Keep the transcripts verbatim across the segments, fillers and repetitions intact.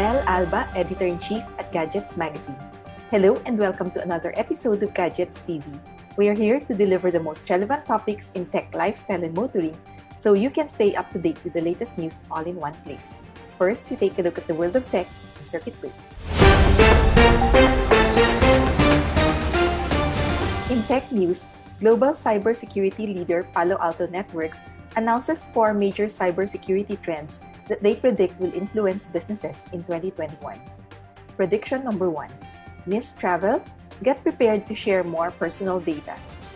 Mel Alba, Editor-in-Chief at Gadgets Magazine. Hello and welcome to another episode of Gadgets T V. We are here to deliver the most relevant topics in tech, lifestyle, and motoring so you can stay up to date with the latest news all in one place. First, we take a look at the world of tech and circuit breaker. In tech news, global cybersecurity leader Palo Alto Networks announces four major cybersecurity trends that they predict will influence businesses in twenty twenty-one. Prediction number one: miss travel? Get prepared to share more personal data.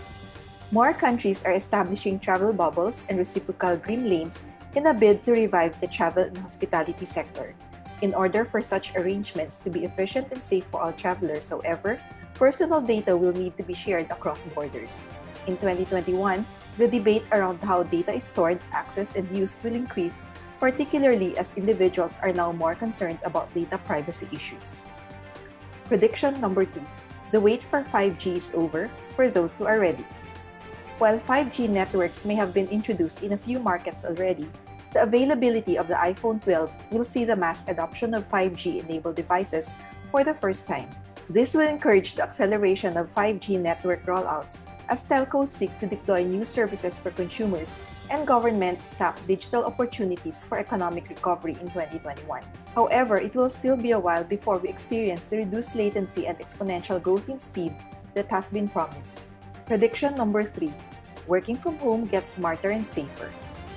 More countries are establishing travel bubbles and reciprocal green lanes in a bid to revive the travel and hospitality sector. In order for such arrangements to be efficient and safe for all travelers, however, personal data will need to be shared across borders. In twenty twenty-one, the debate around how data is stored, accessed, and used will increase, particularly as individuals are now more concerned about data privacy issues. Prediction number two: the wait for five G is over for those who are ready. While five G networks may have been introduced in a few markets already, the availability of the iPhone twelve will see the mass adoption of five G-enabled devices for the first time. This will encourage the acceleration of five G network rollouts as telcos seek to deploy new services for consumers and governments tap digital opportunities for economic recovery in twenty twenty-one. However, it will still be a while before we experience the reduced latency and exponential growth in speed that has been promised. Prediction number three: working from home gets smarter and safer.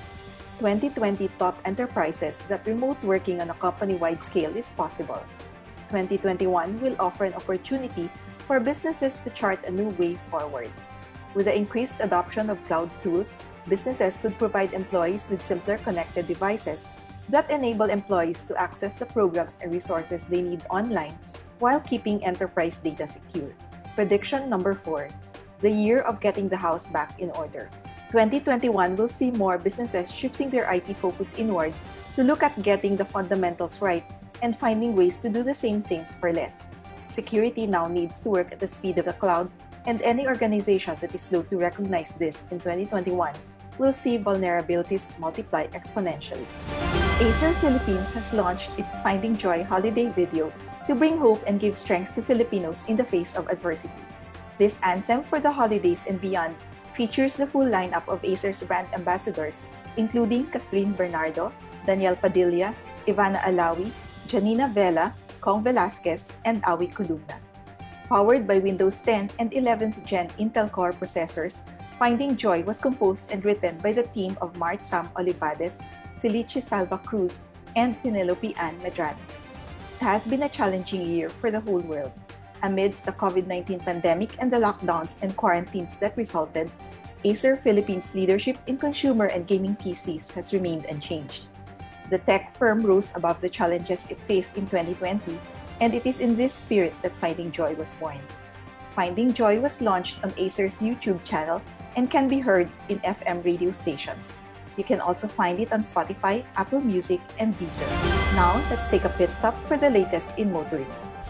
twenty twenty taught enterprises that remote working on a company-wide scale is possible. twenty twenty-one will offer an opportunity for businesses to chart a new way forward. With the increased adoption of cloud tools, businesses could provide employees with simpler connected devices that enable employees to access the programs and resources they need online while keeping enterprise data secure. Prediction number four: the year of getting the house back in order. twenty twenty-one will see more businesses shifting their I T focus inward to look at getting the fundamentals right and finding ways to do the same things for less. Security now needs to work at the speed of the cloud, and any organization that is slow to recognize this in twenty twenty-one will see vulnerabilities multiply exponentially. Acer Philippines has launched its Finding Joy holiday video to bring hope and give strength to Filipinos in the face of adversity. This anthem for the holidays and beyond features the full lineup of Acer's brand ambassadors, including Catherine Bernardo, Daniel Padilla, Ivana Alawi, Janina Vela, Kong Velasquez, and Awi Columna. Powered by Windows ten and eleventh gen Intel Core processors, Finding Joy was composed and written by the team of Mart Sam Olivades, Felice Salva Cruz, and Penelope Ann Medrano. It has been a challenging year for the whole world. Amidst the COVID nineteen pandemic and the lockdowns and quarantines that resulted, Acer Philippines' leadership in consumer and gaming P Cs has remained unchanged. The tech firm rose above the challenges it faced in twenty twenty, and it is in this spirit that Finding Joy was born. Finding Joy was launched on Acer's YouTube channel and can be heard in F M radio stations. You can also find it on Spotify, Apple Music, and Deezer. Now, let's take a pit stop for the latest in motoring.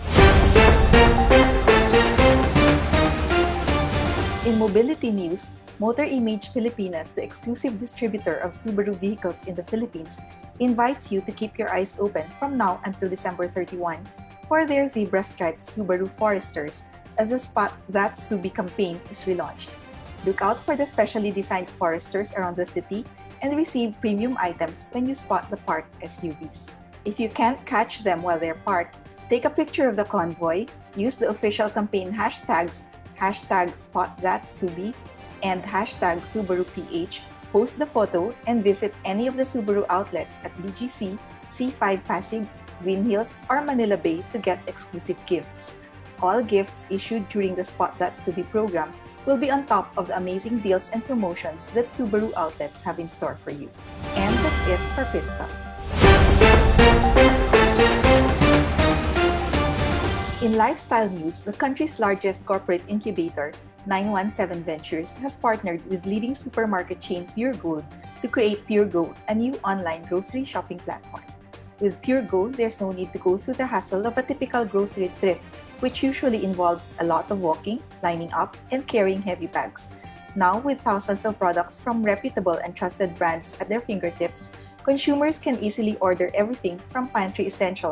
In mobility news, Motor Image Pilipinas, the exclusive distributor of Subaru vehicles in the Philippines, invites you to keep your eyes open from now until December thirty-first for their zebra-striped Subaru Foresters as the Spot That Subi campaign is relaunched. Look out for the specially designed Foresters around the city and receive premium items when you spot the parked S U Vs. If you can't catch them while they're parked, take a picture of the convoy, use the official campaign hashtags hashtag SpotThatSubi and hashtag SubaruPH, post the photo, and visit any of the Subaru outlets at B G C, C five Pasig, Green Hills, or Manila Bay to get exclusive gifts. All gifts issued during the Spot That Subi program will be on top of the amazing deals and promotions that Subaru outlets have in store for you. And that's it for Pit Stop. In lifestyle news, the country's largest corporate incubator, nine one seven Ventures, has partnered with leading supermarket chain Pure Gold to create Pure Go, a new online grocery shopping platform. With Pure Go, there's no need to go through the hassle of a typical grocery trip, which usually involves a lot of walking, lining up, and carrying heavy bags. Now, with thousands of products from reputable and trusted brands at their fingertips, consumers can easily order everything from pantry essentials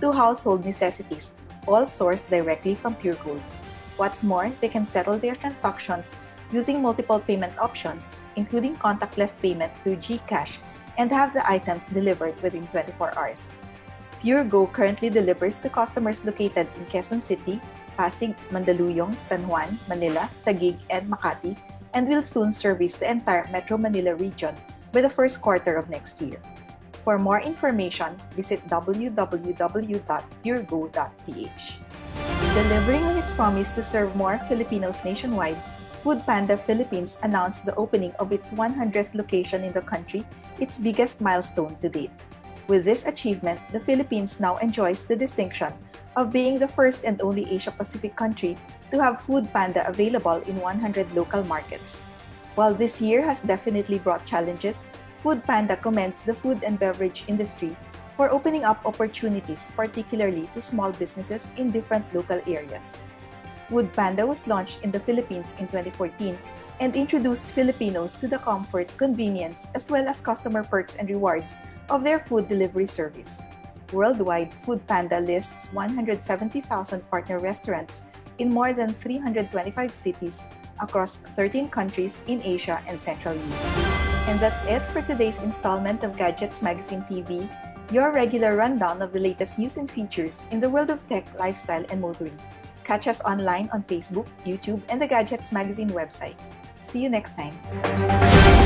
to household necessities, all sourced directly from Puregold. What's more, they can settle their transactions using multiple payment options, including contactless payment through GCash, and have the items delivered within twenty-four hours. PureGo currently delivers to customers located in Quezon City, Pasig, Mandaluyong, San Juan, Manila, Taguig, and Makati, and will soon service the entire Metro Manila region by the first quarter of next year. For more information, visit w w w dot purego dot p h. Delivering on its promise to serve more Filipinos nationwide, Foodpanda Philippines announced the opening of its one hundredth location in the country, its biggest milestone to date. With this achievement, the Philippines now enjoys the distinction of being the first and only Asia-Pacific country to have Foodpanda available in one hundred local markets. While this year has definitely brought challenges, Foodpanda commends the food and beverage industry for opening up opportunities, particularly to small businesses in different local areas. Foodpanda was launched in the Philippines in twenty fourteen and introduced Filipinos to the comfort, convenience, as well as customer perks and rewards of their food delivery service. Worldwide, Foodpanda lists one hundred seventy thousand partner restaurants in more than three hundred twenty-five cities across thirteen countries in Asia and Central Europe. And that's it for today's installment of Gadgets Magazine T V, your regular rundown of the latest news and features in the world of tech, lifestyle, and motoring. Catch us online on Facebook, YouTube, and the Gadgets Magazine website. See you next time.